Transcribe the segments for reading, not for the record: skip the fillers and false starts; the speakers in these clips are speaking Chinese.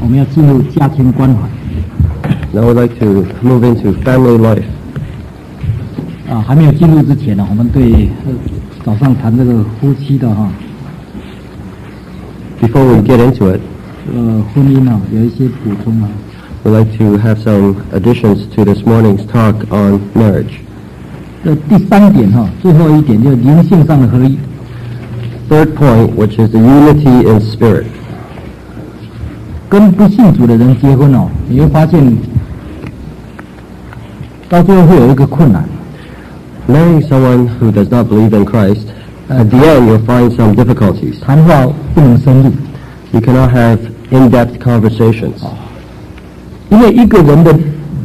我们要进入家庭关怀。 Now we'd like to move into family life. 还没有进入之前呢，我们对早上谈这个夫妻的 Before we get into it, 婚姻有一些补充 we'd like to have some additions to this morning's talk on marriage. 第三点最后一点就是灵性上的合一。 Third point, which is the unity in spirit. 跟不信主的人结婚你会发现到最后会有一个困难。 Marrying someone who does not believe in Christ, at the end you'll find some difficulties. 谈话不能深入。 You cannot have in-depth conversations. 因为一个人的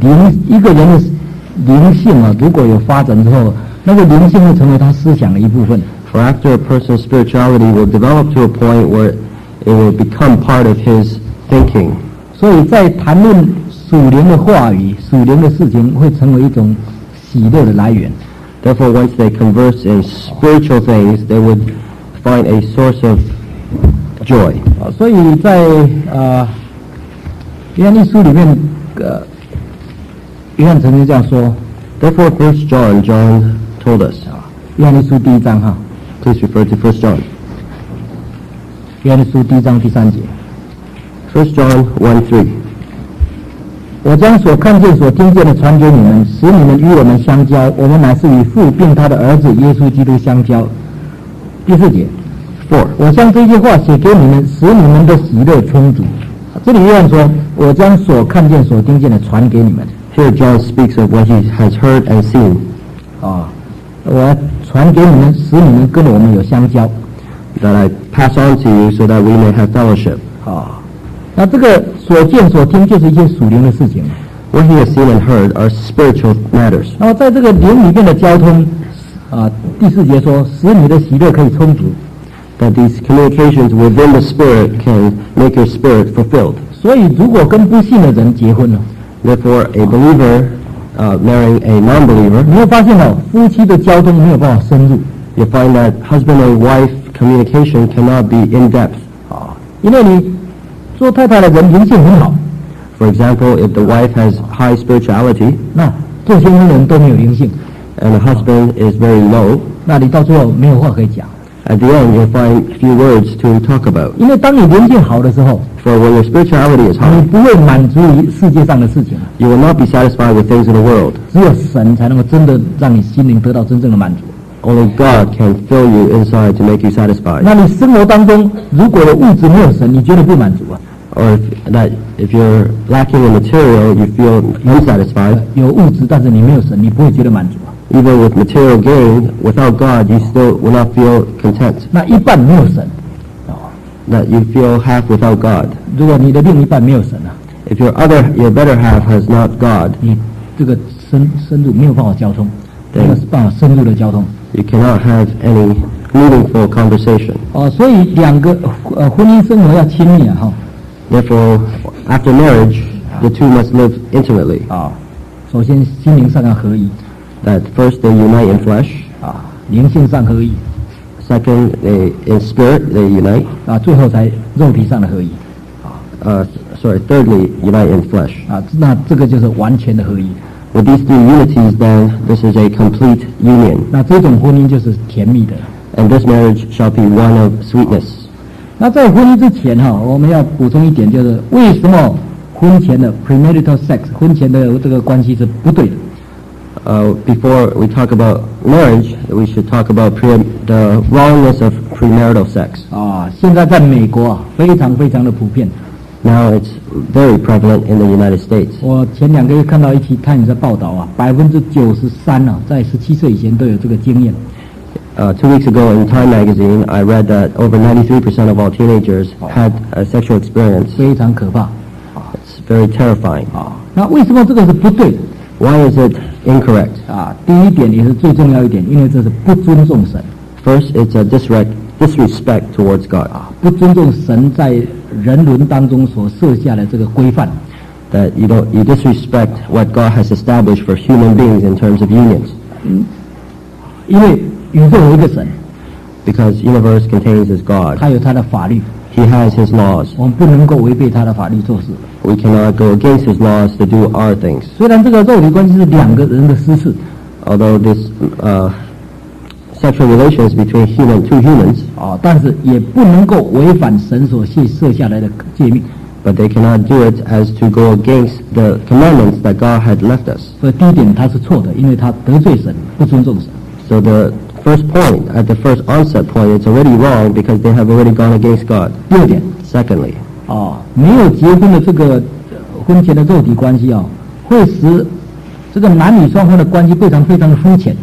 灵性如果有发展之后，那个灵性会成为他思想的一部分。 For after a person's spirituality will develop to a point where it will become part of his thinking. 所以在谈论属灵的话语、属灵的事情，会成为一种喜乐的来源。 Therefore, once they converse in spiritual things, they would find a source of joy. 所以在约翰一书里面，约翰曾经这样说。 Therefore, 1 John told us. 约翰一书第1章 Please refer to 1 John. 约翰一书第1章第3节。 1 John 1:3. 我将所看见、所听见的传给你们，使你们与我们相交。我们乃是与父并他的儿子耶稣基督相交。第4节。 4. 我将这些话写给你们，使你们的喜乐充足。这里约翰说，我将所看见、所听见的传给你们。 Here John speaks of what he has heard and seen. 我传给你们，使你们跟我们有相交。 That I pass on to you so that we may have fellowship. 那这个所见所听就是一些属灵的事情。 What he has seen and heard are spiritual matters. 那么在这个灵里面的交通，第4节说，使你的喜乐可以充足。 That these communications within the spirit can make your spirit fulfilled. 所以如果跟不信的人结婚了 Therefore, a believer marrying a non-believer, 你会发现夫妻的交通没有办法深入。 you'll find that husband and wife communication cannot be in depth. 因为你做太太的人灵性很好。 For example, if the wife has high spirituality, 那做先生的人都没有灵性 and the husband is very low, 那你到最后没有话可以讲。 at the end you'll find few words to talk about. 因为当你灵性好的时候， For when your spirituality is 你 high, 不会满足于世界上的事情， you will not be satisfied with things in the world. 只有神才能够真的让你心灵得到真正的满足。 Only God can fill you inside to make you satisfied. 那你生活当中如果有物质没有神，你绝对不满足 Or if you're lacking in material, you feel unsatisfied. 有物质，但是你没有神，你不会觉得满足 Even with material gain, without God, you still will not feel content. 那一半没有神 That you feel half without God. 如果你的另一半没有神 If your better half has not God, 你这个深入没有办法交通， 对没有办法深入的交通。 you cannot have any meaningful conversation. 所以两个婚姻生活要亲密 Therefore, after marriage, the two must live intimately. 首先心灵上要合一 That first they unite in flesh. 灵性上合一 Second, in spirit they unite. 最后才肉体上的合一 Thirdly, unite in flesh. 那这个就是完全的合一。 With these three unities, then this is a complete union. 那这种婚姻就是甜蜜的。 And this marriage shall be one of sweetness. 那在婚姻之前我们要补充一点，就是为什么婚前的 premarital sex 婚前的这个关系是不对的。 Before we talk about marriage, we should talk about the wrongness of premarital sex. 现在在美国非常非常的普遍。 Now it's very prevalent in the United States. 我前2个月看到一期看你的报道93%在17岁以前都有这个经验。 2 weeks ago in Time magazine, I read that over 93% of all teenagers had a sexual experience. 非常可怕。 It's very terrifying. 那为什么这个是不对的？ Why is it incorrect? 第一点也是最重要一点，因为这是不尊重神。 First, it's a disrespect towards God. 不尊重神在人伦当中所设下的这个规范。 That you disrespect what God has established for human beings in terms of unions. 因为宇宙有一个神， Because universe contains His God. 他有他的法律， He has His laws. 我们不能够违背他的法律做事。 We cannot go against His laws to do our things. 虽然这个肉体关系是两个人的私事， Although this sexual relations between two humans, 但是也不能够违反神所设下来的诫命。 but they cannot do it as to go against the commandments that God had left us. 所以第一点他是错的，因为他得罪神，不尊重神。 So the first point, at the first onset point, it's already wrong because they have already gone against God. 第二点， Secondly, 没有结婚的这个婚前的肉体关系会使这个男女双方的关系非常非常的肤浅。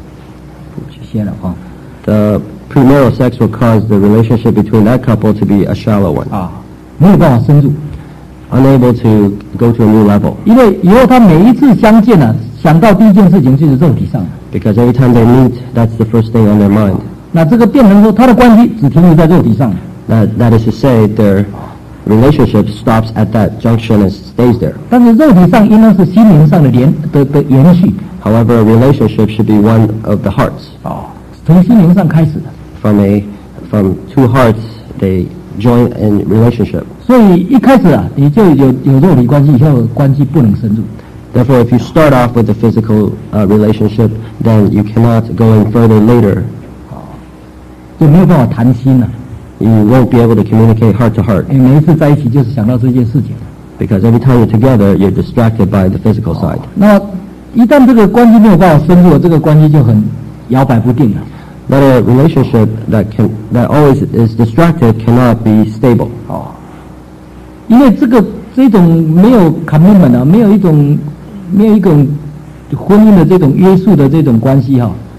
the premarital sex will cause the relationship between that couple to be a shallow one, 没有办法深入， unable to go to a new level. 因为以后他每一次相见想到第一件事情就是肉体上。 Because every time they meet, that's the first thing on their mind. 那这个变成说他的关系只停留在肉体上。 That is to say, their relationship stops at that junction and stays there. 但是肉体上应当是心灵上的延续。 However, a relationship should be one of the hearts. 从心灵上开始的。 From two hearts, they join in relationship. 所以一开始你就有肉体关系，以后关系不能深入。 Therefore, if you start off with a physical relationship, then you cannot go in further later. 就没有办法谈心了。 You won't be able to communicate heart to heart. 因为每一次在一起就是想到这件事情。 Because every time you're together, you're distracted by the physical side. 那一旦这个关系没有办法深入，这个关系就很摇摆不定了。 But a relationship that always is distracted cannot be stable. 因为这种没有 commitment 没有一种婚姻的这种约束的这种关系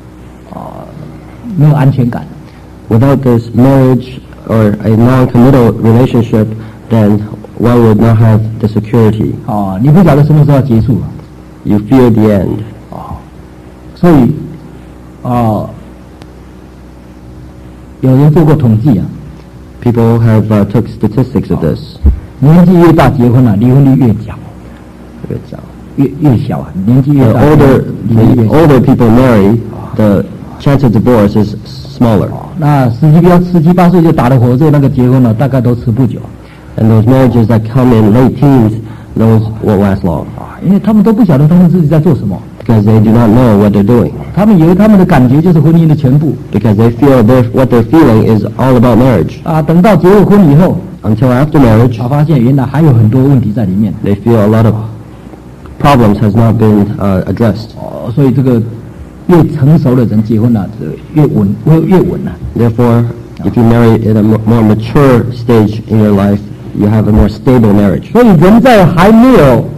没有安全感。 Without this marriage or a non-committal relationship, then one would not have the security. 你不晓得什么时候要结束。 You fear the end. 所以有人做过统计 People have took statistics of this. 年纪越大结婚离婚率越小。越小年纪越 The 大 older people marry, the chance of divorce is smaller. 那17、18岁就打了火之后，那个结婚大概都持不久。 And those marriages that come in late teens, those won't last long. 因为他们都不晓得他们自己在做什么。 Because they do not know what they're doing. 他们以为他们的感觉就是婚姻的全部。 Because they feel what they're feeling is all about marriage. 等到结了婚以后， Until after marriage, 发现原来还有很多问题在里面。 they feel a lot of problems has not been addressed. 所以这个越成熟的人结婚越稳。 Therefore, if you marry in a more mature stage in your life, you have a more stable marriage. 所以人在还没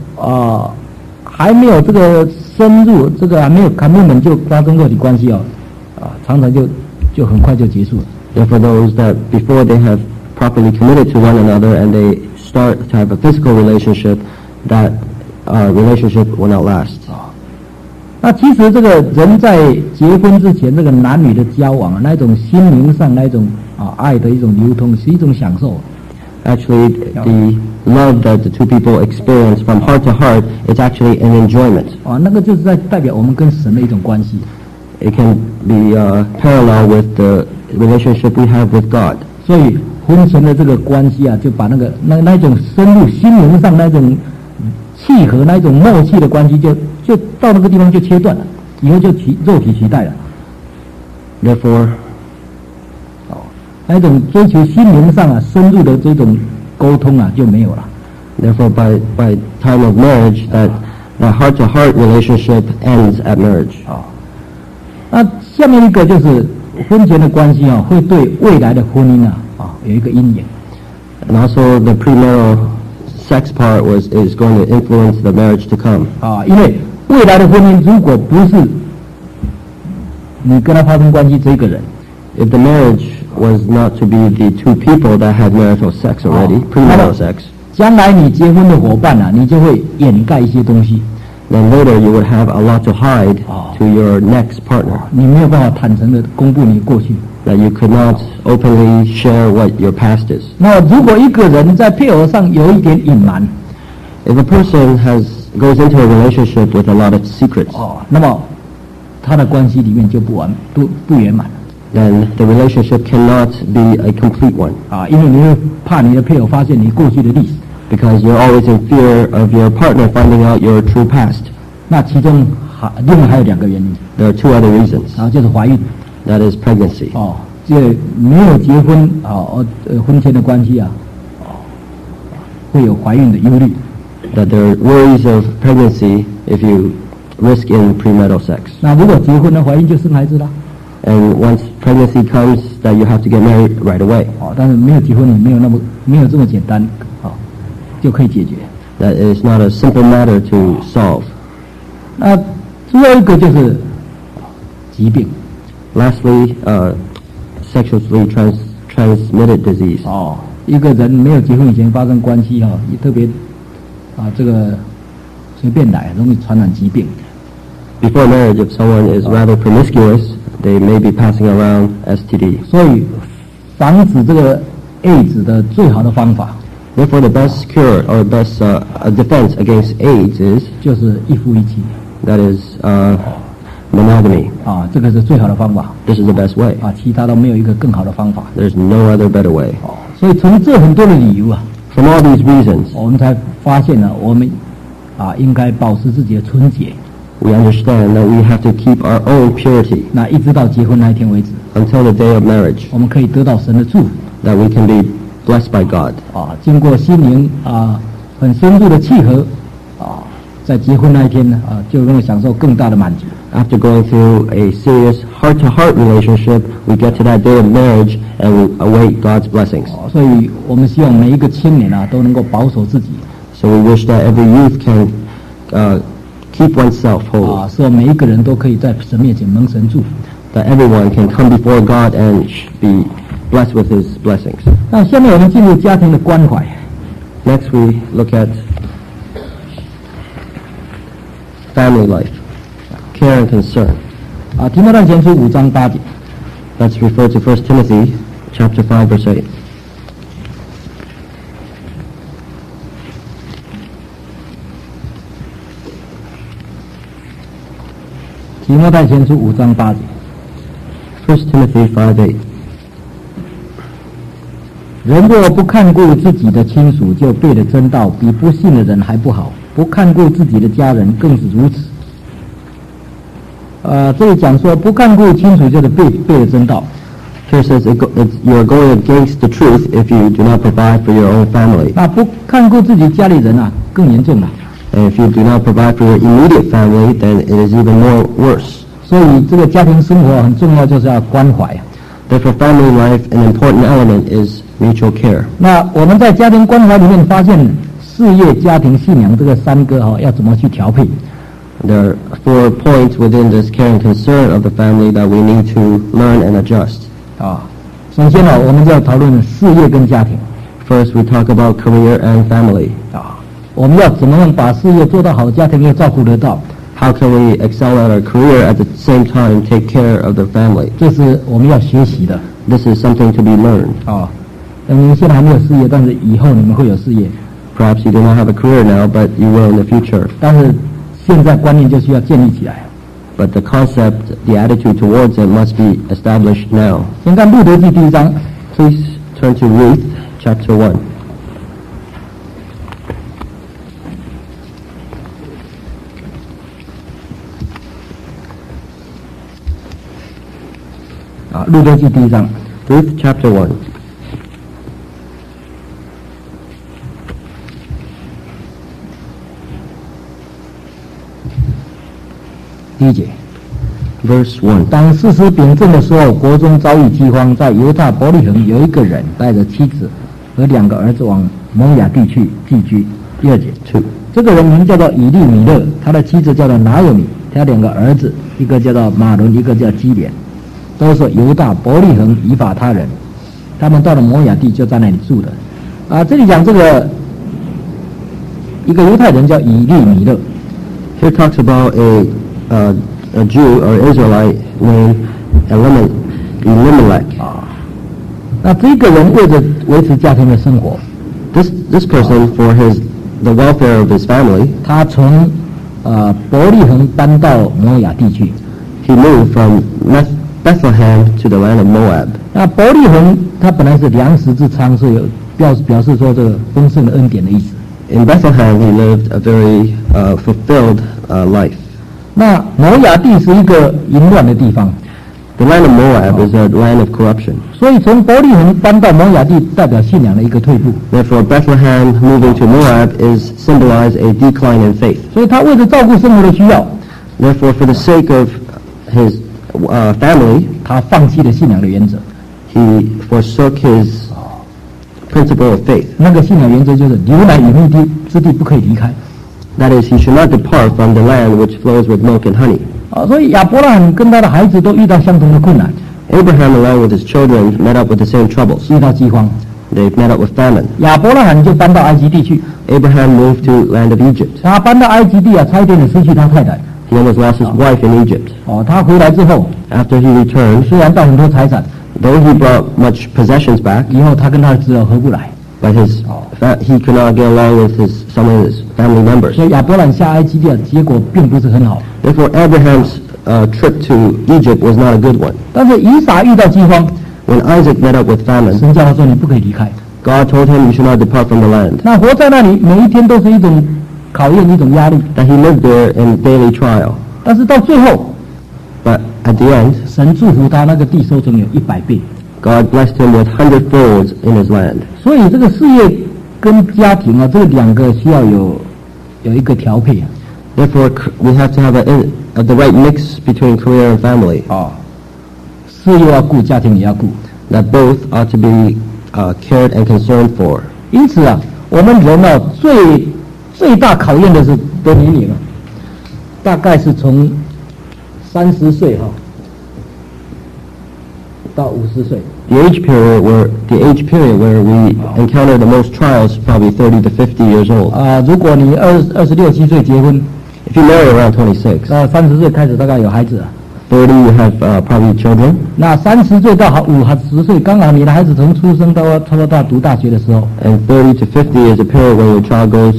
有这个深入，这个还没有 commitment 就发生肉体关系常常就很快就结束了。 Therefore, those that before they have properly committed to one another and they start to have a physical relationship, that relationship will not last. 那其实这个人在结婚之前，这个男女的交往那种心灵上那种爱的一种流通，是一种享受。 Actually, the love that the two people experience from heart to heart is actually an enjoyment. 那个就是在代表我们跟神的一种关系。 It can be parallel with the relationship we have with God. 所以婚前的这个关系就把那种深入心灵上那种契合、那种默契的关系就到那个地方就切断了，以后就肉体取代了。 Therefore, 那种追求心灵上深入的这种沟通就没有了。 Therefore, by time of marriage, that heart-to-heart relationship ends at marriage. 那下面一个就是婚前的关系会对未来的婚姻有一个阴影。 And also, the premarital sex part is going to influence the marriage to come. 因为未来的婚姻如果不是你跟他发生关系这个人， If the marriage was not to be the two people that had marital sex already, premarital sex, 将来你结婚的伙伴你就会掩盖一些东西。 then later you would have a lot to hide to your next partner. 你没有办法坦诚的公布你过去。 That you could not openly share what your past is. 那如果一个人在配偶上有一点隐瞒， If a person goes into a relationship with a lot of secrets, 那么他的关系里面就不圆满了。 then the relationship cannot be a complete one, 因为你会怕你的配偶发现你过去的历史。 because you're always in fear of your partner finding out your true past. 那其中另外还有2个原因， There are 2 other reasons. 就是怀孕。 That is pregnancy. 这没有结婚婚前的关系会有怀孕的忧虑。 That there are worries of pregnancy if you risk in premarital sex. 那如果结婚了，怀孕就生孩子了。 And once pregnancy comes, that you have to get married right away. 但是没有结婚，你没有这么简单就可以解决。 That is not a simple matter to solve. 那最后一个就是疾病。 Lastly, sexually transmitted disease. 一个人没有结婚以前发生关系也特别这个随便来，容易传染疾病。 Before marriage, if someone is rather promiscuous, they may be passing around STD. 所以防止这个 AIDS 的最好的方法， Therefore, the best cure or best defense against AIDS is 就是一夫一妻。 that is monogamy. 这个是最好的方法。 This is the best way. 其他都没有一个更好的方法。 There's no other better way. 所以从这很多的理由 From all these reasons, 我们才发现呢，我们应该保持自己的纯洁。 we understand that we have to keep our own purity 那一直到结婚那一天为止， until the day of marriage, 我们可以得到神的祝福。 that we can be blessed by God. 经过心灵很深入的契合在结婚那一天呢就能够享受更大的满足。 After going through a serious heart-to-heart relationship, we get to that day of marriage and we await God's blessings. 所以我们希望每一个青年都能够保守自己。 So we wish that every youth can keep oneself holy. 使每一个人都可以在神面前蒙神祝福。 That everyone can come before God and be blessed with His blessings. 那下面我们进入家庭的关怀。 Next, we look at family life, care and concern. 提摩太前书5章8节。 Let's refer to 1 Timothy chapter 5, verse 8. 提摩太前书5章8节。 1 Timothy 5:8. 人若不看顾自己的亲属，就背了真道，比不信的人还不好；不看顾自己的家人，更是如此。这里讲说，不看顾亲属就是背了真道。 Here says you are going against the truth if you do not provide for your own family. 那不看顾自己家里人更严重了。 And if you do not provide for your immediate family, then it is even more worse. 所以这个家庭生活很重要，就是要关怀。 Therefore, family life, an important element is mutual care. 那我们在家庭关怀里面发现，事业、家庭、信仰这个3个要怎么去调配？ There are 4 points within this care and concern of the family that we need to learn and adjust. 首先我们就要讨论事业跟家庭。 First, we talk about career and family. 我们要怎么样把事业做得好，家庭又照顾得到？ How can we excel at our career at the same time take care of the family? 这是我们要学习的。 This is something to be learned. 你们现在还没有事业，但是以后你们会有事业。 Perhaps you do not have a career now, but you will in the future. 但是现在观念就需要建立起来。 But the concept, the attitude towards it must be established now. 先看路德记第1章。 Please turn to Ruth chapter 1. 路德记第1章。 Ruth chapter 1. 第1节。 Verse 1. 当士师秉政的时候，国中遭遇饥荒，在犹大伯利恒有一个人带着妻子和2个儿子往摩亚地去寄居。第2节。 2. 这个人名叫做以利米勒，他的妻子叫做拿俄米，他2个儿子，一个叫做马伦，一个叫基连，都是犹大伯利恒以法他人。他们到了摩亚地，就在那里住的。这里讲这个一个犹太人叫以利米勒。 Here talks about a Jew or Israelite named Elimelech. 那这个人为着维持家庭的生活， This person, for the welfare of his family, 他从伯利恒搬到摩亚地去。 he moved from Bethlehem to the land of Moab. 那伯利恒它本来是粮食之仓，是有表示说这个丰盛的恩典的意思。 In Bethlehem, he lived a very fulfilled life. 那摩亚地是一个淫乱的地方， The land of Moab is a land of corruption. 所以从伯利恒搬到摩亚地，代表信仰的一个退步。 Therefore, Bethlehem moving to Moab is symbolize a decline in faith. 所以他为了照顾生活的需要， Therefore, for the sake of his family, 他放弃了信仰的原则。 he forsook his principle of faith. 那个信仰原则就是牛奶与蜜之地不可以离开。 That is, he should not depart from the land which flows with milk and honey. 所以亚伯拉罕跟他的孩子都遇到相同的困难， Abraham, along with his children, met up with the same troubles. 遇到饥荒。 They met up with famine. 亚伯拉罕就搬到埃及地去， Abraham moved to land of Egypt. 他搬到埃及地差一点点失去他太太。 He almost lost his wife in Egypt. 他回来之后， After he returned, 虽然带很多财产， though he brought much possessions back, 以后他跟他的侄儿合不来， but he could not get along with some of his family members. 所以亚伯拉罕下埃及地结果并不是很好。 Therefore, Abraham's trip to Egypt was not a good one. 但是以撒遇到饥荒， When Isaac met up with famine, 神叫他说你不可以离开。 God told him, "You should not depart from the land." 那活在那里，每一天都是一种考验，一种压力。 That he lived there in daily trial. 但是到最后， But at the end, 神祝福他，那个地收成有100倍。 God blessed him with 100-folds in his land. 所以这个事业跟家庭这两个需要有一个调配。 Therefore, we have to have the right mix between career and family. 事业要顾，家庭也要顾。 That both ought to be cared and concerned for. 因此我们人最大考验的是多年龄大概是从30岁到50岁。 The age period where we encounter the most trials is probably 30 to 50 years old. 如果你26、7岁结婚， If you marry around 26, 30岁开始大概有孩子 30 you have probably children. 那30岁到50岁，刚好你的孩子从出生到差不多到读大学的时候， And 30 to 50 is a period when your child go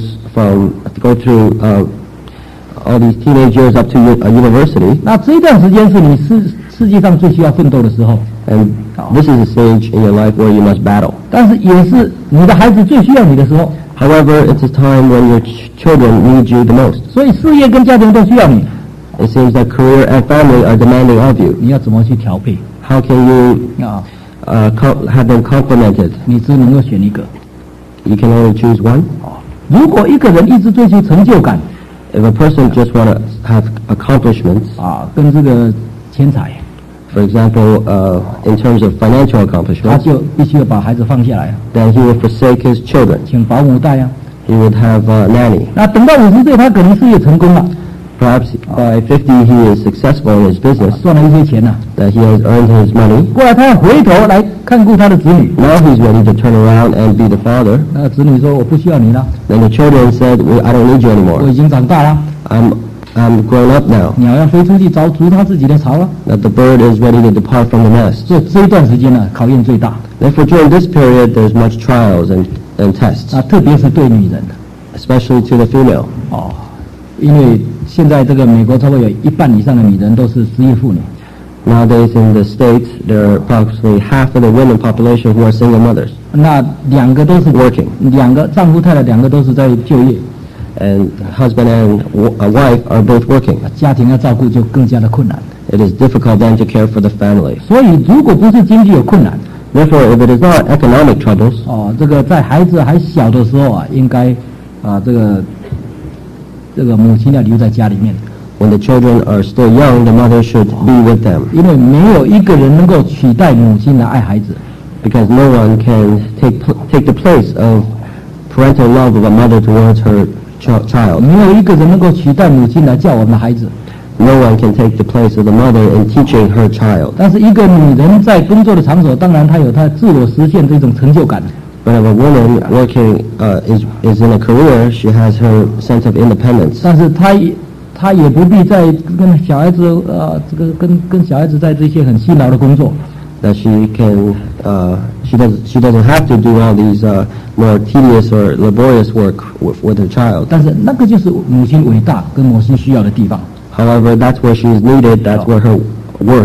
through all these teenage years up to university. 那这一段时间是你世界上最需要奋斗的时候。 And this is a stage in your life where you must battle. 但是也是你的孩子最需要你的时候。 However, it's a time when your children need you the most. 所以事业跟家庭都需要你。 It seems that career and family are demanding of you. 你要怎么去调配 How can you have them complemented? 你只能够选一个。 You can only choose one. 如果一个人一直追求成就感 If a person just want to have accomplishments, 跟这个钱财， for example, in terms of financial 他 accomplishments, 就必须要把孩子放下来 then he will forsake his children. 请保姆带 He would have a nanny. 那等到50岁，他可能事业成功了， Perhaps by 50 he is successful in his business, 赚了一些钱 that he has earned his money. 过来他要回头来看顾他的子女。 Now he's ready to turn around and be the father. 那子女说我不需要你了， Then the children said, I don't need you 我 anymore. 已经长大了。 I'm grown up now. 鸟要飞出去筑他自己的巢了。 That the bird is ready to depart from the nest. 所以这一段时间考验最大。 Therefore, during this period, there's much trials and tests, 特别是对女人 especially to the female. 因为现在这个美国差不多有1半以上的女人都是失业妇女。 Nowadays in the States, there are approximately half of the women population who are single mothers. 那2个都是 Working. 2个丈夫太太2个都是在就业， And husband and wife are both working. 家庭要照顾就更加的困难。 It is difficult then to care for the family. 所以如果不是经济有困难， Therefore, if it is not economic troubles, 这个在孩子还小的时候应该这个母亲要留在家里面， when the children are still young, the mother should be with them. 因为没有一个人能够取代母亲来爱孩子。 Because no one can take the place of parental love of a mother towards her child. 没有一个人能够取代母亲来教我们的孩子。 No one can take the place of the mother in teaching her child. 但是一个女人在工作的场所，当然她有她自我实现这种成就感。 But if a woman working is in a career, she has her sense of independence. 但是她也不必再跟小孩子跟小孩子在这些很辛劳的工作。 That she doesn't have to do all these more tedious or laborious work with her child. 但是那个就是母亲伟大跟母亲需要的地方。 However, that's where she is needed. That's where her work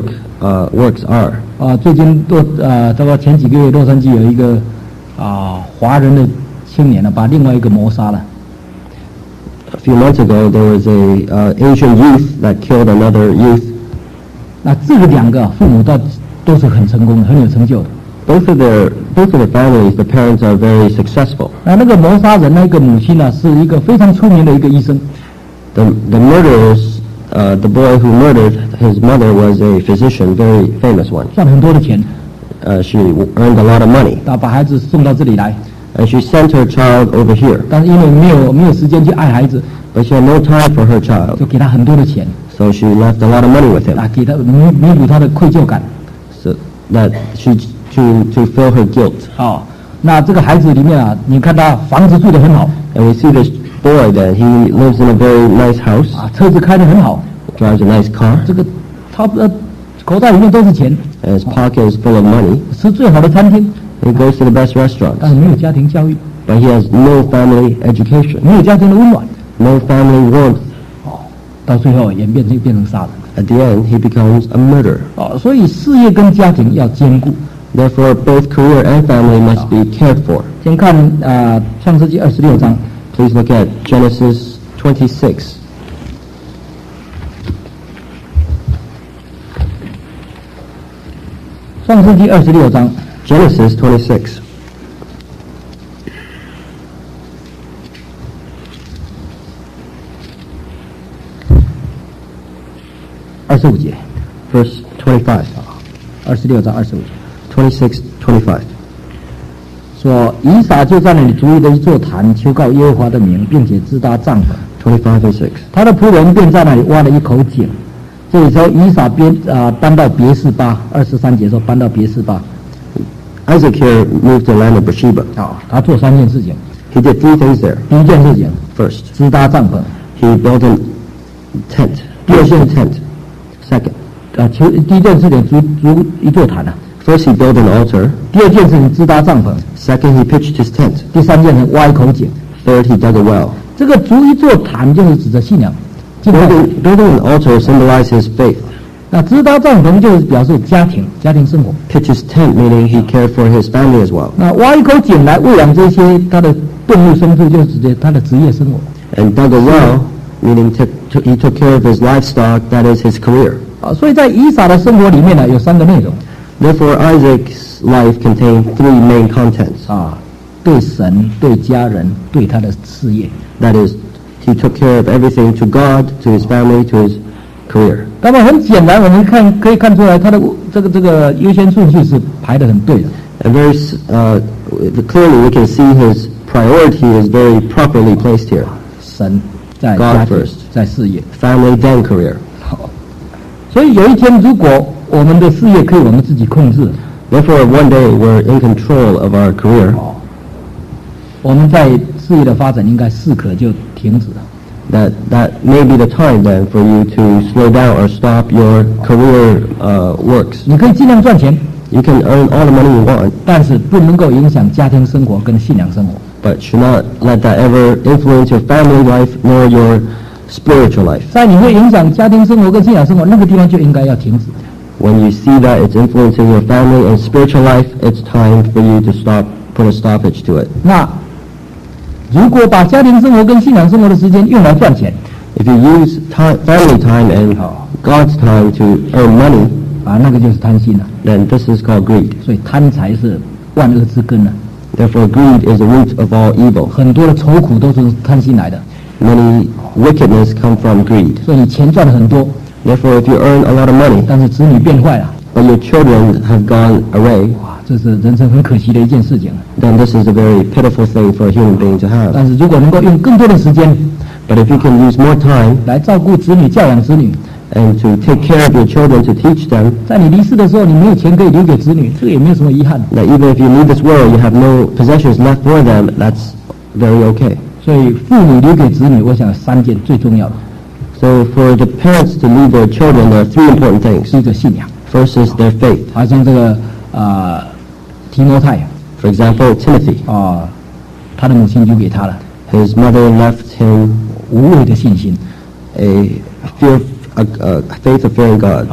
works are. 最近大概前几个月，洛杉矶有一个华人的青年把另外一个谋杀了。 A few months ago, there was a Asian youth that killed another youth. 那这个两个父母都是很成功的，很有成就的。 Both of the families, the parents are very successful. 那个谋杀人那个母亲呢，是一个非常出名的一个医生。 The murderers, the boy who murdered his mother was a physician, very famous one. 赚很多的钱。 She earned a lot of money. 把孩子送到这里来。 And she sent her child over here. 但是因为没有时间去爱孩子。 But she had no time for her child. 就给他很多的钱。 So she left a lot of money with him. 给他弥补他的愧疚感。 So that to fill her guilt. 那这个孩子里面你看他房子住得很好。 And we see this boy that he lives in a very nice house. 车子开得很好。 Drives a nice car. 这个他口袋里面都是钱。 And his pocket is full of money. 吃最好的餐厅。 He goes to the best restaurants. 但是没有家庭教育。 But he has no family education. 没有家庭的温暖。 No family warmth. 到最后演变成杀人。 At the end, he becomes a murderer. 所以事业跟家庭要兼顾。 Therefore, both career and family must be cared for. 先看创世纪26章。 Please look at Genesis 26. 创世纪26章。 Genesis 26. 25节。 Verse 25. 26章25节。 26:25. 说以撒就在那里筑了一座坛，求告耶和华的名，并且支搭帐篷。 25:6. 他的仆人便在那里挖了一口井。这里说以撒搬到别是巴。23节说搬到别是巴。 Isaac here moved to the land of Beersheba. 他做3件事情。 He did 3 things there. 第一件事情 First, 支搭帐篷。 he built a tent. 第二件 tent. Second, 第一件事情筑一座坛。 First, he built an altar. 第二件事情支搭帐篷。 Second, he pitched his tent. 第三件事挖一口井。 Third, he dug a well. 这个筑一座坛就是指着信仰。 Building an altar symbolizes faith. 那支搭帐篷就是表示家庭生活。 Pitch his tent, meaning he cared for his family as well. 那挖一口井来喂养这些他的动物牲畜，就是指着他的职业生活。 And dug a well, meaning he took care of his livestock, that is his career. 所以在以撒的生活里面呢，有3个内容。 Therefore, Isaac's life contained 3 main contents. 对神、对家人、对他的事业。 That is, he took care of everything to God, to his family, to his career. 那么很简单，我们可以看出来，他的这个优先顺序是排得很对的。 And very clearly, we can see his priority is very properly placed here. 神在 God 家庭 first. 在事业。 Family, then career. 所以有一天，如果我们的事业可以我们自己控制， Therefore, one day we're in control of our career. 我们在事业的发展应该适可就停止了。 That may be the time then for you to slow down or stop your career works. 你可以尽量赚钱， You can earn all the money you want, 但是不能够影响家庭生活跟信仰生活。 but should not let that ever influence your family life nor your spiritual life. 在你会影响家庭生活跟信仰生活那个地方就应该要停止。 When you see that it's influencing your family and spiritual life, it's time for you to put a stoppage to it. 那如果把家庭生活跟信仰生活的时间用来赚钱， If you use family time and God's time to earn money, 那个就是贪心了。 then this is called greed. 所以贪财是万恶之根了。 Therefore, greed is the root of all evil. 很多的愁苦都是贪心来的。 Many wickedness come from greed. 所以你钱赚了很多， Therefore, if you earn a lot of money, 但是子女变坏了， but your children have gone away, 这是人生很可惜的一件事情。 then this is a very pitiful thing for a human being to have. 但是如果能够用更多的时间 But if you can use more time 来照顾子女、教养子女， and to take care of your children, to teach them, 在你离世的时候，你没有钱可以留给子女，这个也没有什么遗憾。 that even if you leave this world, you have no possessions left for them, that's very okay. 所以父母留给子女，我想3件最重要的， So for the parents to leave their children, there are 3 important things. 是一个信仰。 First is their faith. 好像这个提摩太 For example, Timothy, 他的母亲留给他了 his mother left him 无畏的信心 a faith of fearing God.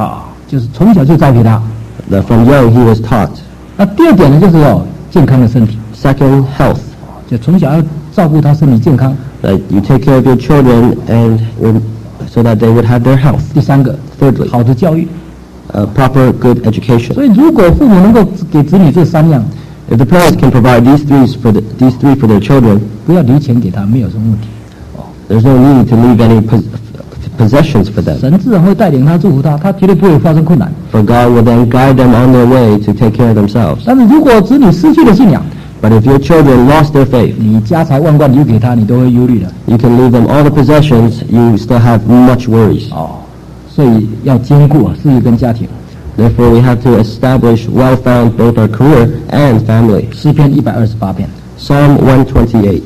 就是从小就栽培他。 That from young he was taught. 那第二点呢，就是健康的身体， Second, health. 就从小要照顾他身体健康。 That you take care of your children and so that they would have their health. 第三个， Thirdly, 好的教育。 proper good education. 所以如果父母能够给子女这3样， If the parents can provide these three for their children, 不要留钱给他，没有什么问题。 there's no need to leave any possessions for them. 神自然会带领他，祝福他，他绝对不会发生困难。 For God will then guide them on their way to take care of themselves. 但是如果子女失去了信仰， But if your children lost their faith, 你家财万贯留给他，你都会忧虑的。 you can leave them all the possessions, you still have much worries. 所以要兼顾事业跟家庭。 Therefore, we have to establish well-found both our career and family. 诗篇128篇， Psalm 128.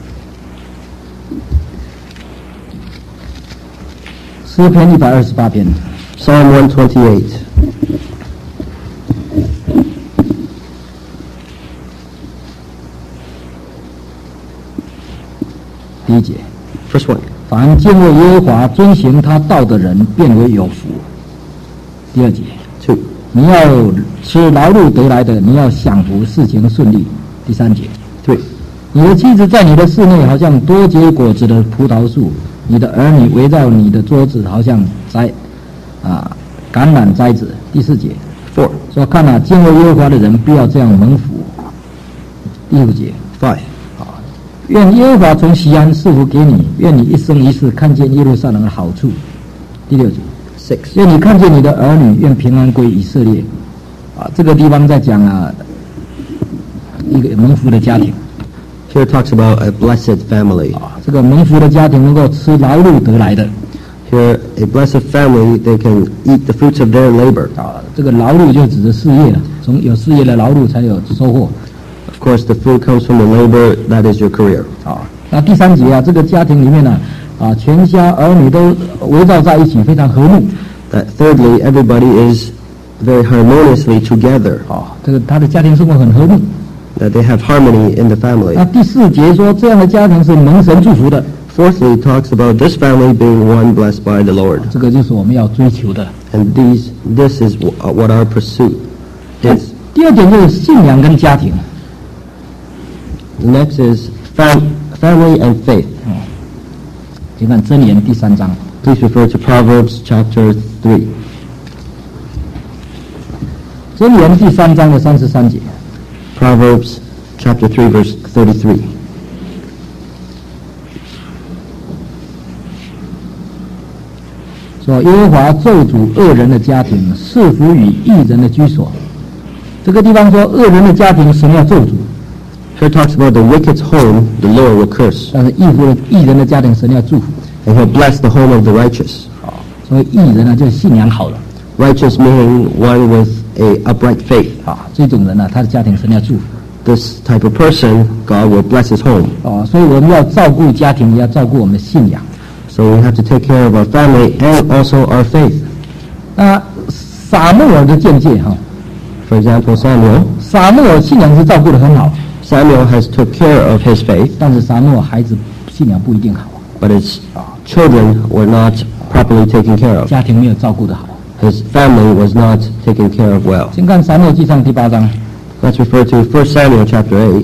诗篇128篇， Psalm 128. 第1节， First one. 凡敬畏耶和华、遵行他道的人，变为有福。第2节， 2. 你要吃劳碌得来的，你要享福，事情顺利。第3节， 3. 你的妻子在你的室内，好像多结果子的葡萄树；你的儿女围绕你的桌子，好像橄榄栽子。第4节， 4. 说看啊，敬畏耶和华的人必要这样蒙福。第5节， 5. 愿耶和华从西安赐福给你，愿你一生一世看见耶路撒冷的好处。第6节， 6. 愿你看见你的儿女，愿平安归以色列。这个地方在讲一个蒙福的家庭。 Here it talks about a blessed family. 这个蒙福的家庭能够吃劳碌得来的。 Here, a blessed family, they can eat the fruits of their labor. 这个劳碌就指着事业了，从有事业的劳碌才有收获。 Of course, the fruit comes from the labor, that is your career. 那第3节这个家庭里面呢，全家儿女都围绕在一起，非常和睦。 That thirdly, everybody is very harmoniously together. 这个他的家庭生活很和睦。 That they have harmony in the family. 那第4节说，这样的家庭是蒙神祝福的。 Fourthly, it talks about this family being one blessed by the Lord. 这个就是我们要追求的。 And this is what our pursuit is. 第2点就是信仰跟家庭。 Next is family and faith. 请看箴言第3章。 Please refer to Proverbs chapter 3. 箴言第3章的33节。 Proverbs chapter 3 verse 33. 说耶和华咒诅恶人的家庭，赐福与义人的居所。这个地方说恶人的家庭神要咒诅， Here it talks about the wicked's home, the Lord will curse. 但是义人的家庭神要祝福。 And he'll bless the home of the righteous. 所以义人呢，就是信仰好了 Righteous meaning one with a upright faith. 这种人呢，他的家庭神要祝福。 This type of person, God will bless his home. 所以我们要照顾家庭，也要照顾我们的信仰。 So we have to take care of our family and also our faith. 那撒母耳的见解 For example, Samuel. 撒母耳信仰是照顾得很好， Samuel has took care of his faith, 但是撒母耳孩子信仰不一定好， but his children were not properly taken care of. 家庭没有照顾得好。 His family was not taken care of well. 先看撒母耳记上第8章。 Let's refer to 1 Samuel chapter 8.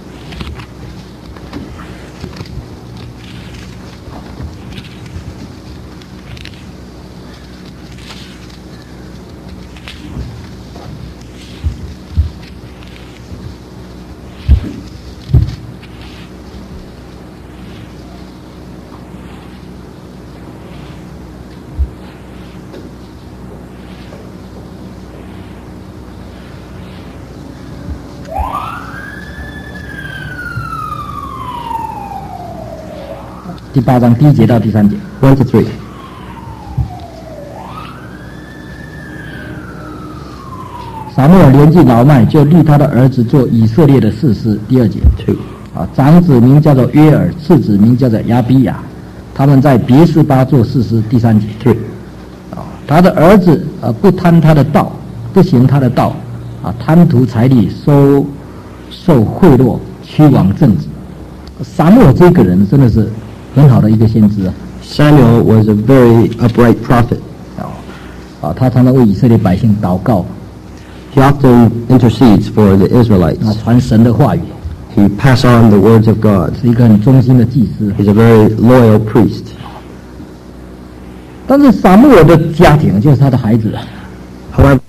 第8章第1节到第3节。 1 to 3. 撒母耳年纪老迈，就立他的儿子做以色列的士师。第2节。 2. 长子名叫做约尔，次子名叫做亚比亚，他们在别是巴做士师。第3节。 3. 他的儿子不贪他的道，不行他的道，贪图财力，受贿赂，屈枉正直。撒母耳这个人真的是很好的一个先知啊。 Samuel was a very upright prophet. 他常常为以色列百姓祷告， He often intercedes for the Israelites. 传神的话语， He pass on the words of God. 是一个很忠心的祭司。 He's a very loyal priest. 但是撒母耳的家庭就是他的孩子， However,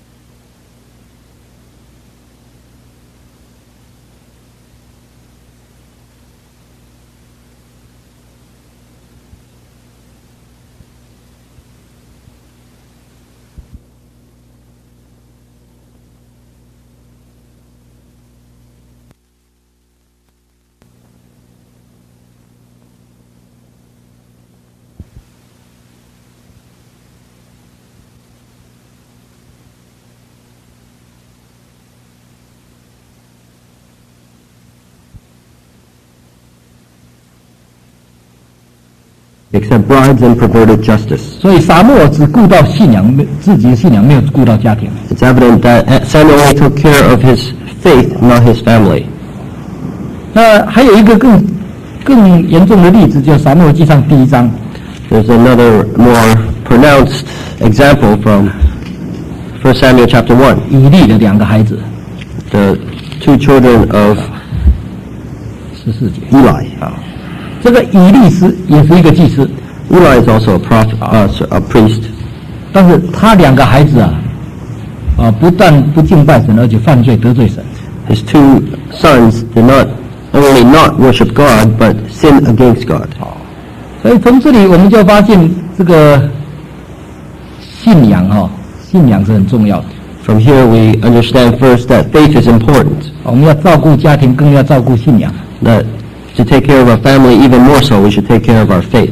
accept bribes and perverted justice. 所以撒母耳只顾到信仰，自己的信仰，没有顾到家庭。 It's evident that Samuel only took care of his faith, not his family. 那还有一个更严重的例子，就是撒母耳记上第1章， There's another more pronounced example from 1 Samuel chapter 1. 以利的2个孩子 The two children of ，14节。 Eli. 这个以利也是一个祭司， Eli is also a prophet, a priest. 但是他2个孩子不但不敬拜神，而且犯罪得罪神。 His two sons did not only not worship God, but sin against God. 所以从这里我们就发现，这个信仰信仰是很重要的。 From here we understand first that faith is important. 我们要照顾家庭，更要照顾信仰。 That to take care of our family, even more so, we should take care of our faith.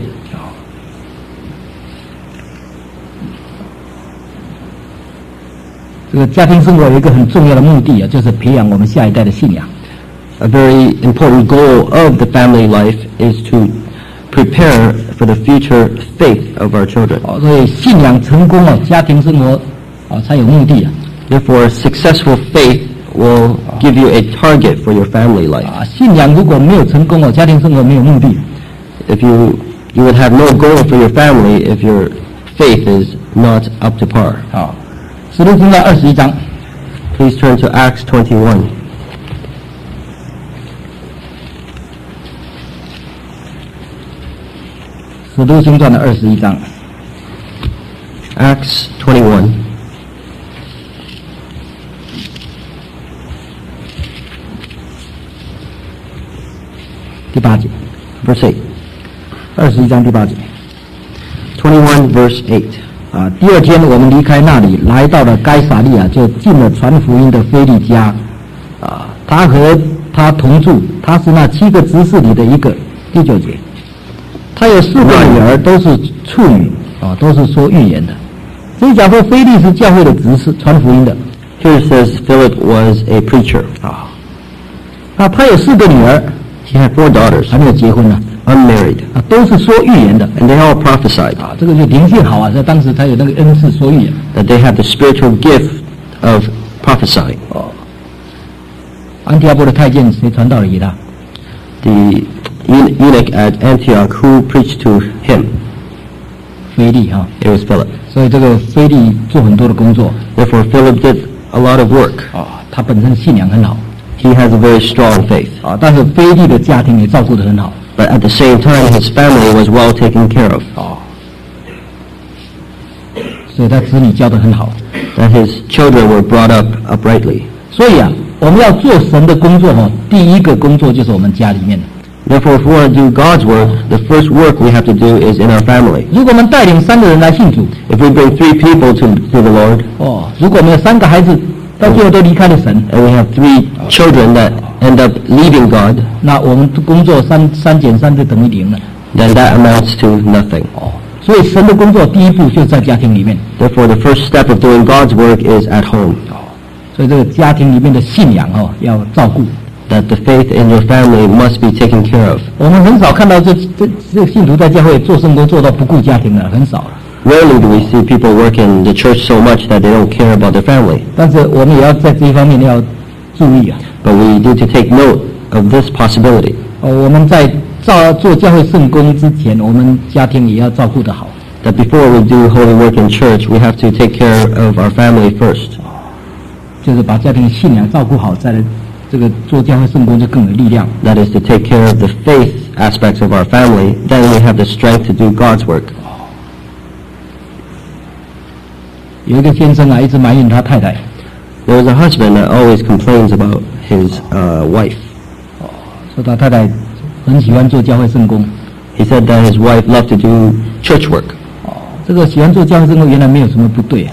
这个家庭生活有一个很重要的目的就是培养我们下一代的信仰。 A very important goal of the family life is to prepare for the future faith of our children. 所以信仰成功家庭生活才有目的。 Therefore, successful faith will give you a target for your family life. 信仰如果没有成功家庭生活没有目的。 If you would have no goal for your family if your faith is not up to par. 使徒行传21章， Please turn to Acts 21. 使徒行传的21章， Acts 21. 第8节， Verse 8. 21章第8节。 21 verse 8. 第2天我们离开那里，来到了该撒利亚，就进了传福音的腓利家。他和他同住，他是那7个执事里的一个。第9节，他有4个女儿，都是处女，都是说预言的。所以讲说腓利是教会的执事，传福音的。 Here it says Philip was a preacher. 他有4个女儿， He had 4 daughters, 还没有结婚呢， unmarried, 都是说预言的。 and they all prophesied 这个就灵性好在当时他有那个恩赐说预言。 that they had the spiritual gift of prophesying. 安提阿波的太监谁传道了给他？ The eunuch at Antioch, who preached to him? 腓利 It was Philip. 所以这个腓利做很多的工作。 Therefore, Philip did a lot of work. 他本身信仰很好。 He has a very strong faith. 但是腓利的家庭也照顾得很好。 But at the same time, his family was well taken care of. 所以他子女教得很好。 That his children were brought up uprightly. 所以我们要做神的工作第一个工作就是我们家里面的。 Therefore, if we want to do God's work, the first work we have to do is in our family. 如果我们带领3个人来信主， If we bring 3 people to the Lord, 如果我们有3个孩子到最后都离开了神， and we have 3 children that end up leaving God, 那我们工作3减3就等于0了。 then that amounts to nothing. 所以神的工作第一步就是在家庭里面。 Therefore, the first step of doing God's work is at home. 所以这个家庭里面的信仰要照顾。 That the faith in your family must be taken care of. 我们很少看到这个信徒在教会做圣工做到不顾家庭了，很少了。 Rarely do we see people work in the church so much that they don't care about their family. 但是我们也要在这一方面要注意 But we need to take note of this possibility. 我们在做教会圣工之前，我们家庭也要照顾得好。 that before we do holy work in church, we have to take care of our family first. 就是把家庭信仰照顾好，再来这个做教会圣工就更有力量。 That is to take care of the faith aspects of our family. Then we have the strength to do God's work. 有一个先生啊，一直埋怨他太太。 There was a husband that always complains about his wife. 说他太太很喜欢做教会圣工。 He said that his wife loved to do church work. 这个喜欢做教会圣工原来没有什么不对。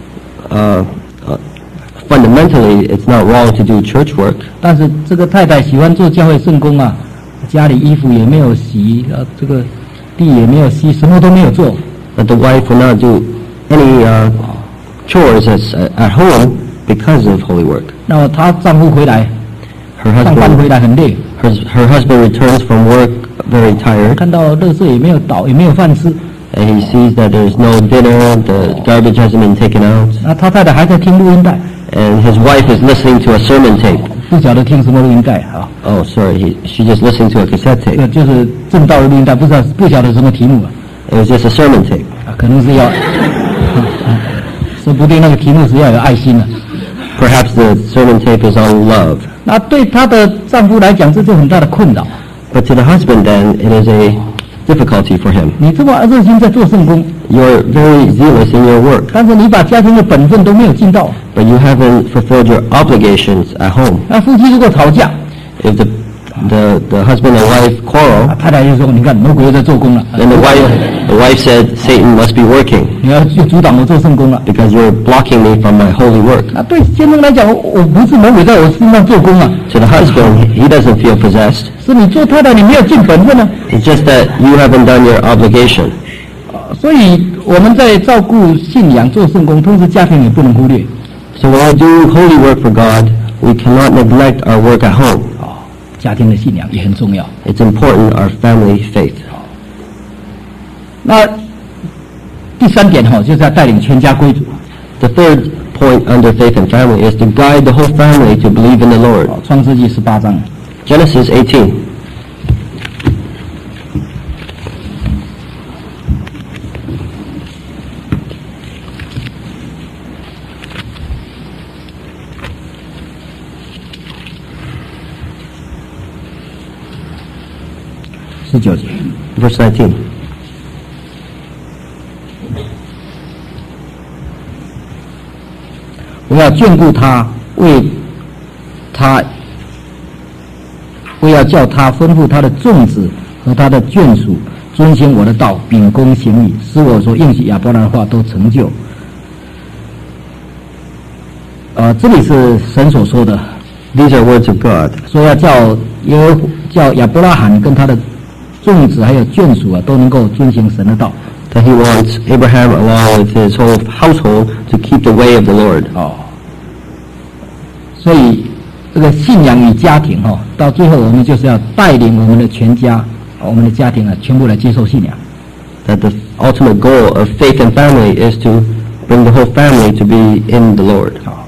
Fundamentally, it's not wrong to do church work. 但是这个太太喜欢做教会圣工啊，家里衣服也没有洗，这个地也没有吸，什么都没有做。 But the wife will not do any chores at home because of holy work. 那么她丈夫回来， Her 上班回来很累， her husband returns from work very tired, 看到垃圾也没有倒，也没有饭吃， and he sees that there's no dinner, the garbage hasn't been taken out, 那他太太还在听录音带， and his wife is listening to a sermon tape. 不晓得听什么录音带啊， Oh, sorry, she just listening to a cassette 这 tape. 个就是正道的录音带，不晓得什么题目啊， It was just a sermon tape. 可能是要，说不定那个题目是要有爱心的。 Perhaps the sermon tape is on love. 那对她的丈夫来讲，这就很大的困扰。 But to the husband then, it is a difficulty for him. 你这么热心在做圣工， You're very zealous in your work, 但是你把家庭的本分都没有尽到。 but you haven't fulfilled your obligations at home. 那夫妻如果吵架， If the husband and wife quarrel, 太太就说：“你看魔鬼又在做工了， then the wife said, Satan must be working 你要去阻挡我做圣工了。 because you're blocking me from my holy work. ” 那对先生来讲，我不是魔鬼在我身上做工啊， To the husband, he doesn't feel possessed. 是你做太太你没有尽本分啊。 It's just that you haven't done your obligation. 所以我们在照顾信仰做圣工，同时家庭也不能忽略。 So when we do holy work for God, we cannot neglect our work at home. 家庭的信仰也很重要。 It's important, our family faith. 那第三点就是要带领全家归主。 The third point under faith and family is to guide the whole family to believe in the Lord. 创世纪18章。 Genesis 18. 19节。 Verse 19. 我要眷顾他，我要叫他吩咐他的众子和他的眷属遵行我的道，秉公行义，使我所应许亚伯兰的话都成就。这里是神所说的， These are words of God. 说要叫亚伯拉罕跟他的众子还有眷属都能够遵行神的道。 That he wants Abraham along with his whole household to keep the way of the Lord. 所以这个信仰与家庭到最后我们就是要带领我们的全家，我们的家庭全部来接受信仰。 That the ultimate goal of faith and family is to bring the whole family to be in the Lord.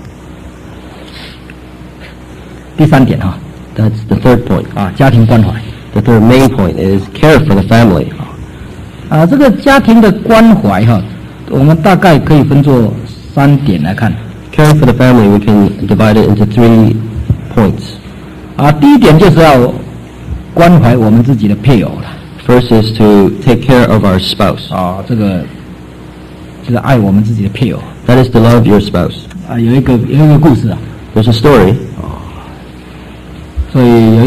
第三点 That's the third point. 家庭关怀。 The third main point is care for the family. 这个家庭的关怀我们大概可以分作3点来看。 Caring for the family, we can divide it into 3 points. 第一点就是要关怀我们自己的配偶了。 First is to take care of our spouse. 这个就是爱我们自己的配偶。 That is to love your spouse. 有一个故事 There's a story. 所以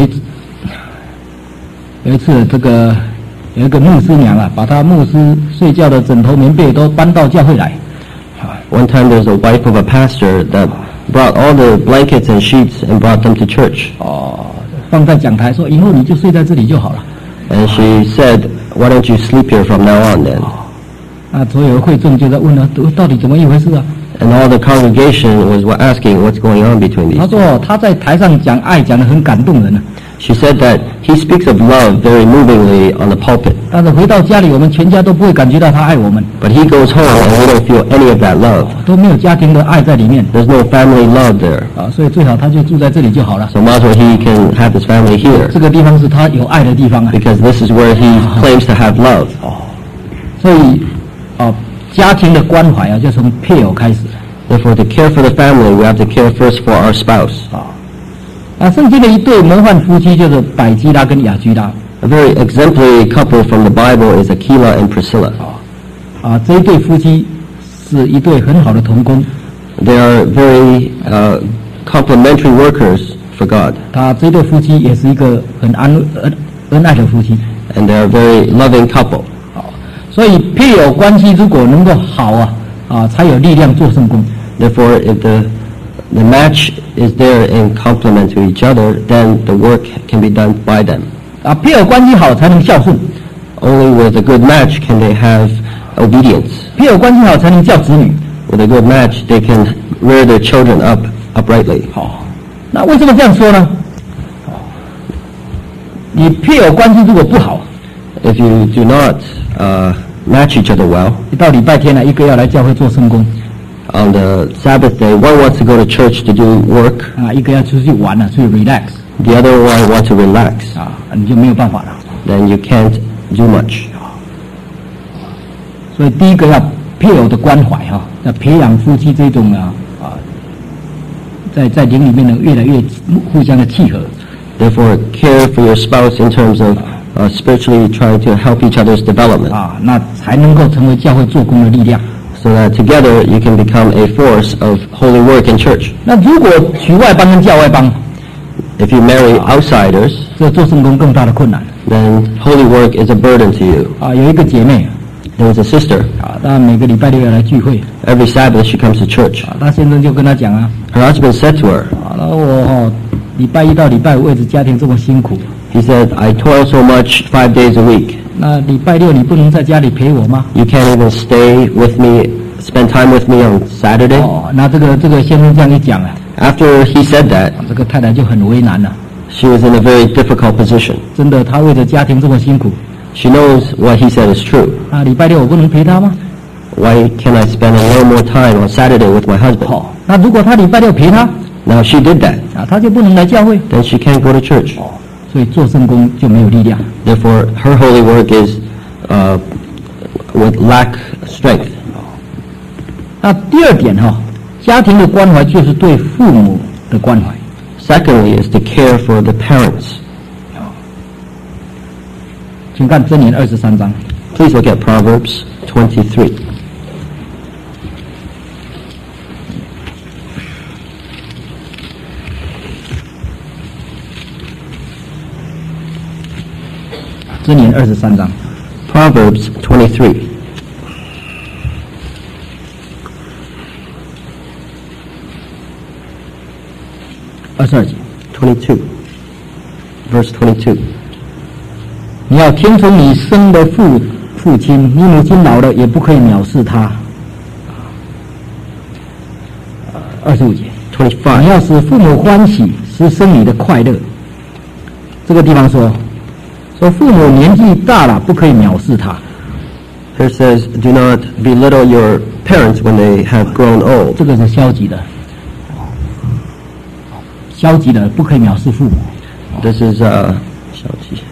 有一次这个有一个牧师娘把他牧师睡觉的枕头棉被都搬到教会来。 One time there's a wife of a pastor that brought all the blankets and sheets and brought them to church. 放在讲台说以后你就睡在这里就好了。 And she said, why don't you sleep here from now on then? 所有会众就在问到底怎么一回事啊？ And all the congregation was asking what's going on between 他 these 说他在台上讲爱讲得很感动人 She said that he speaks of love very movingly on the pulpit. 但是回到家里我们全家都不会感觉到他爱我们， But he goes home and we don't feel any of that love. 都没有家庭的爱在里面。 There's no family love there. 所以最好他就住在这里就好了。 So might as well he can have his family here. 这个地方是他有爱的地方 Because this is where he claims to have love. 所以家庭的关怀啊，就从配偶开始。 Therefore, to care for the family, we have to care first for our spouse. 圣经的一对模范夫妻就是百基拉跟雅居拉。 A very exemplary couple from the Bible is Aquila and Priscilla. 这一对夫妻是一对很好的同工。 They are very complementary workers for God. 这一对夫妻也是一个很恩爱的夫妻。 And they are a very loving couple. 所以配偶关系如果能够好才有力量做圣工。 Therefore, if the match is there in complement to each other, then the work can be done by them. 配偶关系好才能孝顺。 Only with a good match can they have obedience. 配偶关系好才能教子女。 With a good match, they can rear their children up uprightly. 那为什么这样说呢？你配偶关系如果不好 ，if you do not match each other well, 一到礼拜天呢，一个要来教会做圣工。 On the Sabbath day, one wants to go to church to do work. 一个要出去玩出去 relax. The other one wants to relax. 你就没有办法了。 Then you can't do much. 所以第一个要配偶的关怀要培养夫妻这种在灵里面呢越来越互相的契合。 Therefore, care for your spouse in terms of spiritually trying to help each other's development. 那才能够成为教会做工的力量。 So that together you can become a force of holy work in church. 那如果娶外邦跟教外邦 ，if you marry outsiders, 这做圣工更大的困难。 Then holy work is a burden to you. 有一个姐妹 There was a sister. 她每个礼拜六要来聚会。 Every Sabbath she comes to church. 她先生就跟她讲 Her husband said to her. 那我礼拜一到礼拜五为着家庭这么辛苦。 He said, I toil so much 5 days a week. 那礼拜六你不能在家里陪我吗 You can't even stay with me, spend time with me on Saturday. 那这个先生这样一讲 After he said that, 这个太太就很为难了。 She was in a very difficult position. 真的，她为着家庭这么辛苦。 She knows what he said is true. 礼拜六我不能陪她吗 Why can't I spend a little more time on Saturday with my husband? 那如果她礼拜六陪她 Now she did that. 她就不能来教会。 Then she can't go to church. 所以做圣工就没有力量。 Therefore, her holy work is would lack strength. 那第二点家庭的关怀就是对父母的关怀。 Secondly, is to care for the parents. 请看箴言23章。 Please look at Proverbs 23. 箴言23章。 Proverbs 23. 22节。 22. Verse 22. 你要听从你生的父亲，你母亲老了也不可以藐视他。25节。 25. 你要使父母欢喜，使生你的快乐。这个地方说父母年纪大了不可以藐视他。 Here says, do not belittle your parents when they have grown old. 这个是消极的，消极的不可以藐视父母。 This is 消极。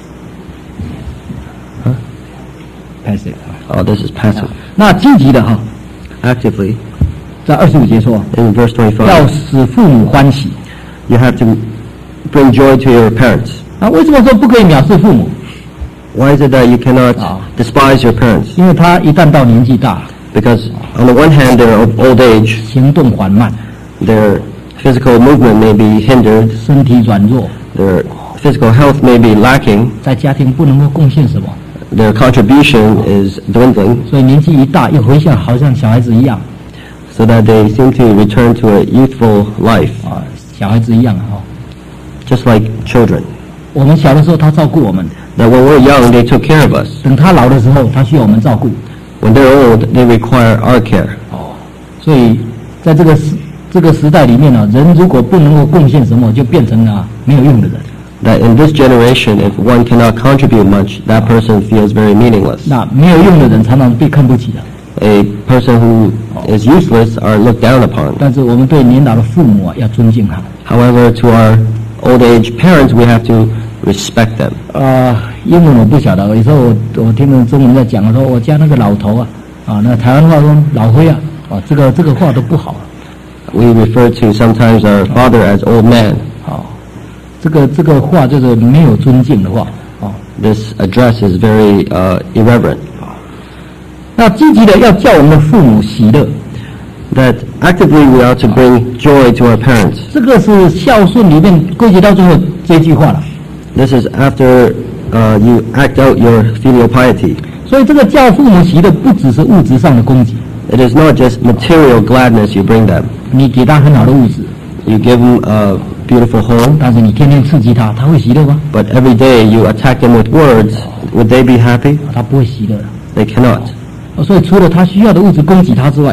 passive。 this is passive. 那积极的 Actively. 在25节说 In verse 25. 要使父母欢喜。 You have to bring joy to your parents. 为什么说不可以藐视父母 Why is it that you cannot despise your parents? 因为他一旦到年纪大 Because on the one hand, they're of old age. 行动缓慢 Their physical movement may be hindered. 身体软弱 Their physical health may be lacking. 在家庭不能够贡献什么 Their contribution is dwindling. 所以年纪一大又回想好像小孩子一样 So that they seem to return to a youthful life. 小孩子一样 Just like children. 我们小的时候他照顾我们 That when we're young, they took care of us. 等他老的时候他需要我们照顾 When they're old, they require our care. 所以在这个时代里面人如果不能够贡献什么就变成了没有用的人 That in this generation, if one cannot contribute much, that person feels very meaningless. 那没有用的人常常被看不起的 A person who is useless are looked down upon. 但是我们对年老的父母要尊敬他 However, to our old age parents, we have to respect them. 英文我不晓得有时候我听着中文在讲说我家那个老头啊，那台湾话说老灰啊，啊，这个话都不好。 We refer to sometimes our father as old man. 啊，这个话就是没有尊敬的话。啊 This address is very irreverent. 那积极的要叫我们的父母喜乐。 That actively we are to bring joy to our parents. 这个是孝顺里面归结到最后这句话了。 This is after you act out your filial piety. 所以这个叫父母喜乐不只是物质上的供给。 It is not just material gladness you bring them. 你给他很好的物质， You give them a beautiful home, 但是你天天刺激他，他会喜乐吗？ but every day you attack them with words. Would they be happy? 他不会喜乐的。 They cannot. 所以除了他需要的物质供给他之外，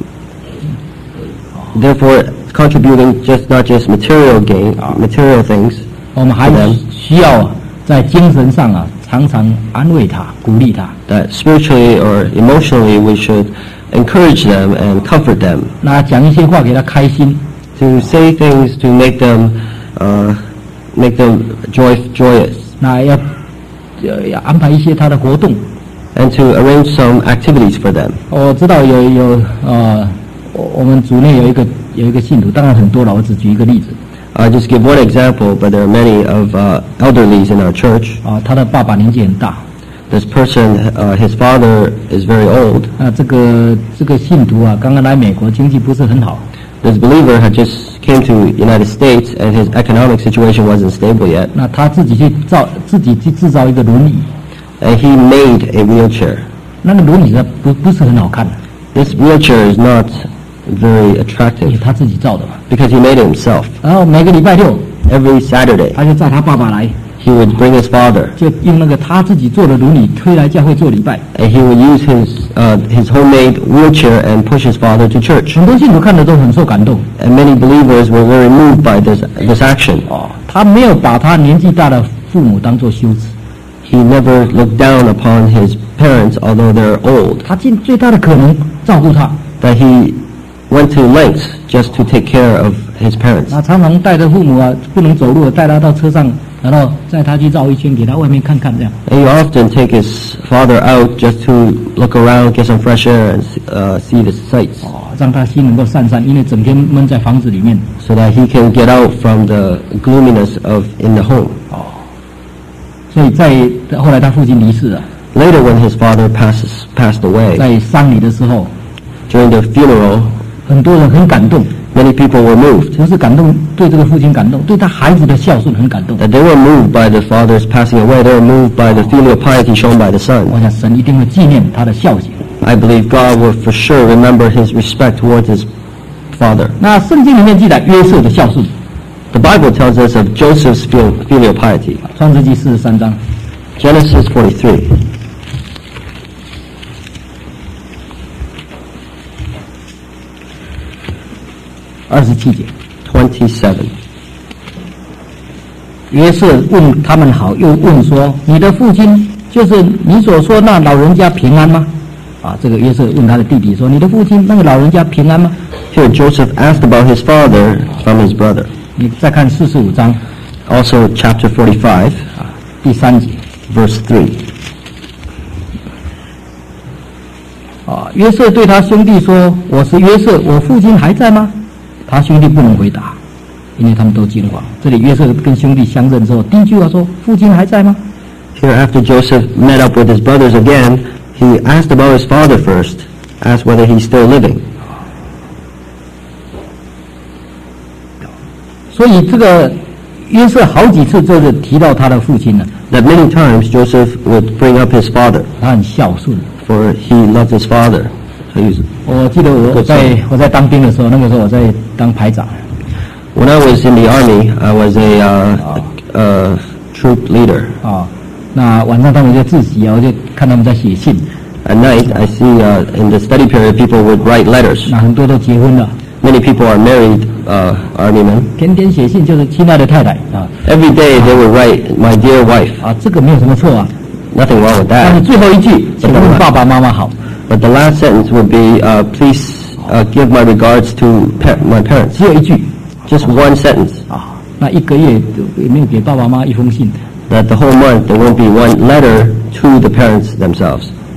Therefore, contributing not just material gain, material things, 我们还需要在精神上常常安慰他、鼓励他。 that spiritually or emotionally we should encourage them and comfort them. 那讲一些话给他开心， To say things to make them joyous, 那要安排一些他的活动。 and to arrange some activities for them. 我知道有我们组内有一个信徒，当然很多了，我只举一个例子。 I'll just give one example, but there are many of elderlies in our church. 他的爸爸年纪很大。 This person, his father is very old. 这个信徒刚刚来美国，经济不是很好。 This believer had just came to United States, and his economic situation wasn't stable yet. 那他自己去制造一个轮椅， And he made a wheelchair. 那个轮椅呢不是很好看的， This wheelchair is not very 因为 attractive 他自己造的嘛。 because he made it himself. 然后每个礼拜六， Every Saturday, 他就载他爸爸来， he would bring his father, 就用那个他自己做的轮椅推来教会做礼拜。 and he would use his homemade wheelchair and push his father to church. 很多信徒看了都很受感动。 And many believers were very moved by this action. 他没有把他年纪大的父母当作羞耻， He never looked down upon his parents, although they're old. 他尽最大的可能照顾他。 That he went to lengths just to take care of his parents. 他常常带着父母不能走路，带他到车上，然后载他去绕一圈，给他外面看看这样。 And he often take his father out just to look around, get some fresh air, and see the sights, 让他心能够散散，因为整天闷在房子里面。 so that he can get out from the gloominess of in the home. 所以后来他父亲离世了， Later, when his father passed away, 在丧礼的时候， during the funeral, 很多人很感动， many people were moved. 不是感动对这个父亲感动，对他孩子的孝顺很感动。 That they were moved by the father's passing away. They were moved by the filial piety shown by the 我 son. 想神一定会纪念他的孝行。 I believe God will for sure remember his respect towards his father. 那圣经里面记载约瑟的孝顺， The Bible tells us of Joseph's filial piety. 创世纪43章 Genesis 43. 27节， 27. 约瑟问他们好，又问说：“你的父亲就是你所说那老人家平安吗？”这个约瑟问他的弟弟说：“你的父亲那个老人家平安吗 Here Joseph asked about his father from his brother.？” 你再看45章 Also chapter 45, 第3节， verse 3. 约瑟对他兄弟说：“我是约瑟，我父亲还在吗？”他兄弟不能回答，因为他们都惊慌。这里约瑟跟兄弟相认之后，第一句话说：“父亲还在吗？” Here after Joseph met up with his brothers again, he asked about his father first, asked whether he's still living. 所以这个约瑟好几次就是提到他的父亲了， That many times Joseph would bring up his father, 他很孝顺。 for he loved his father. So he's, 我记得我在当兵的时候，那个时候我在当排长。 when I was in the army, I was a troop leader. 那晚上他们在自习我就看他们在写信。 At night, I see in the study period people would write letters. 那很多都结婚了， Many people are married army men. 天天写信就是亲爱的太太 Every day they would write, "My dear wife." 这个没有什么错 Nothing wrong with 但是 that. 最后一句，请问爸爸妈妈好。 But the last sentence would be, "Please give my regards to my parents." 只有一句 Just one sentence. 那一个月也没有给爸爸妈妈一封信。 That the whole month there won't be one letter to the parents themselves.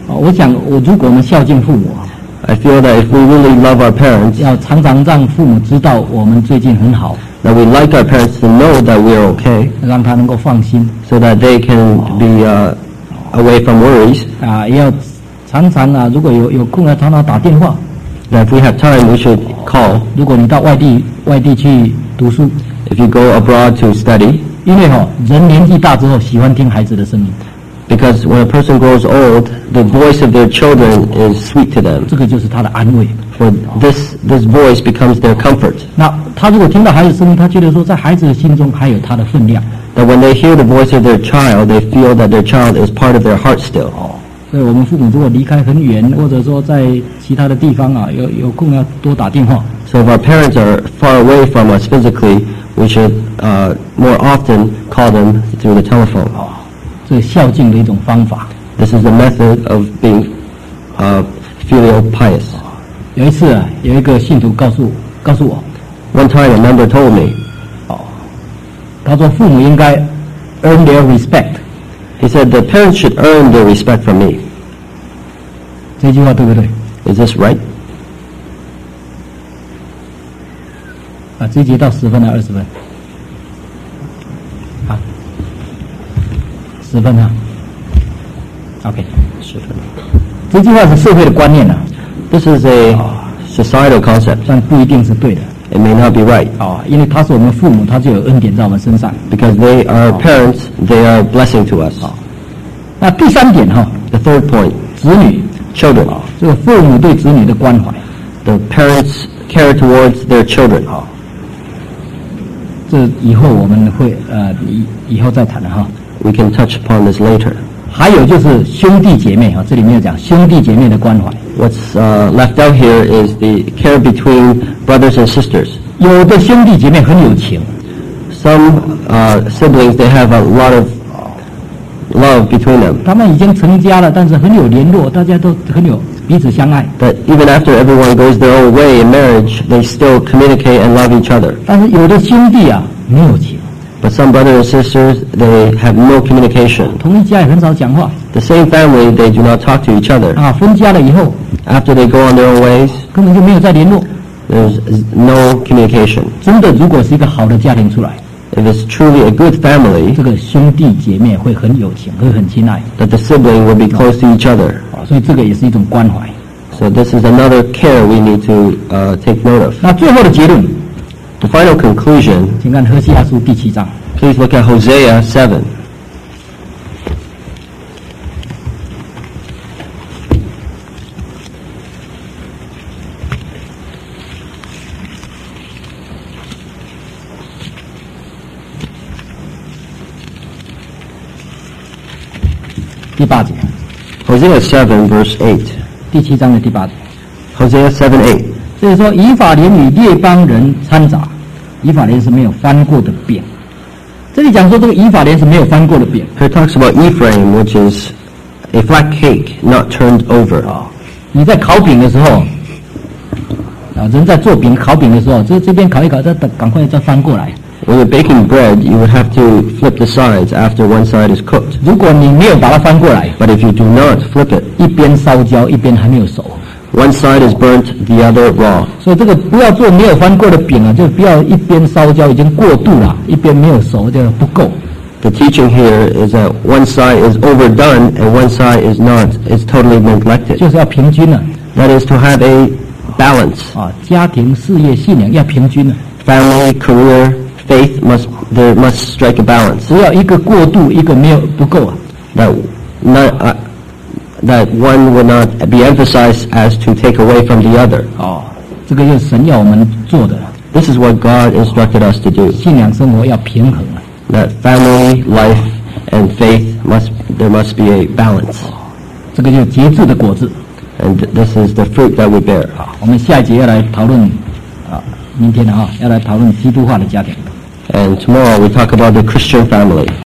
我想如果我们孝敬父母 I feel that if we really love our parents, 要常常让父母知道我们最近很好， that we like our parents to know that we are okay, 让他能够放心 so that they can be away from worries. 也要常常如果有空常常打电话。 That if we have time, we should call. 如果你到外地去读书， If you go abroad to study, 因为人年纪大之后喜欢听孩子的声音， because when a person grows old, the voice of their children is sweet to them. 这个就是他的安慰。 For this voice becomes their comfort. 那他如果听到孩子声音，他觉得说在孩子的心中还有他的分量。 That when they hear the voice of their child, they feel that their child is part of their heart still. 所以我们父母如果离开很远，或者说在其他的地方有空要多打电话。 So if our parents are far away from us physically, we should more often call them through the telephone. 这是孝敬的一种方法。 This is a method of being filial pious. 有一次有一个信徒告诉我， One time a member told me, 他说父母应该 earn their respect。 he said the parents should earn their respect from me. 这句话对不对？ Is this right? 这一节到10分还是20分？10分OK， 这句话是社会的观念 This is a societal concept. 但不一定是对的。 It may not be right. 因为他是我们父母，他就有恩典在我们身上。 Because they are parents, they are a blessing to us. 那第3点 The third point, 子女 children. 这个父母对子女的关怀， The parents' care towards their children. 这以后我们会以后再谈了 We can touch upon this later. 还有就是兄弟姐妹这里面有讲兄弟姐妹的关怀。 What's left out here is the care between brothers and sisters. 有的兄弟姐妹很有情， Some siblings, they have a lot of love between them. 他们已经成家了，但是很有联络，大家都很有彼此相爱。 That even after everyone goes their own way in marriage, they still communicate and love each other. 但是有的兄弟没有情， But some brothers and sisters, they have no communication. 同一家也很少讲话。 The same family, they do not talk to each other. 分家了以后， After they go on their own ways, 根本就没有再联络。 there's no communication. 真的，如果是一个好的家庭出来， If it's truly a good family, 这个兄弟姐妹会很有情，会很亲爱。 that the sibling will be close to each other. 所以这个也是一种关怀。 So this is another care we need to take note of. 那最后的结论， The final conclusion, 请看何西阿书第7章。 please look at Hosea 7. 第8节， Hosea 7 verse 8. 第7章的第8节。 Hosea 7:8. 所以说，以法莲与列邦人掺杂，以法莲是没有翻过的饼。这里讲说这个以法莲是没有翻过的饼。 Here it talks about Ephraim, which is a flat cake not turned over. 你在烤饼的时候，人在做饼烤饼的时候，这边烤一烤，再赶快再翻过来。 When you're baking bread, you would have to flip the sides after one side is cooked. 如果你没有把它翻过来， But if you do not flip it, 一边烧焦，一边还没有熟。 one side is burnt, the other raw. 所以这个不要做没有翻过的饼就不要一边烧焦已经过度了，一边没有熟就不够。 The teaching here is that one side is overdone and one side is not, is totally neglected. 就是要平均了。 That is to have a balance. 家庭、事业、信仰要平均了。 Family, career, faith must strike a balance. 只要一个过度，一个没有不够 That one will not be emphasized as to take away from the other. 这个就是神要我们做的。 This is what God instructed us to do. 信仰生活要平衡。 That family, life, and faith there must be a balance. 这个就是节制的果子。 And this is the fruit that we bear. 我们下一节要来讨论明天要来讨论基督化的家庭。 And tomorrow we talk about the Christian family.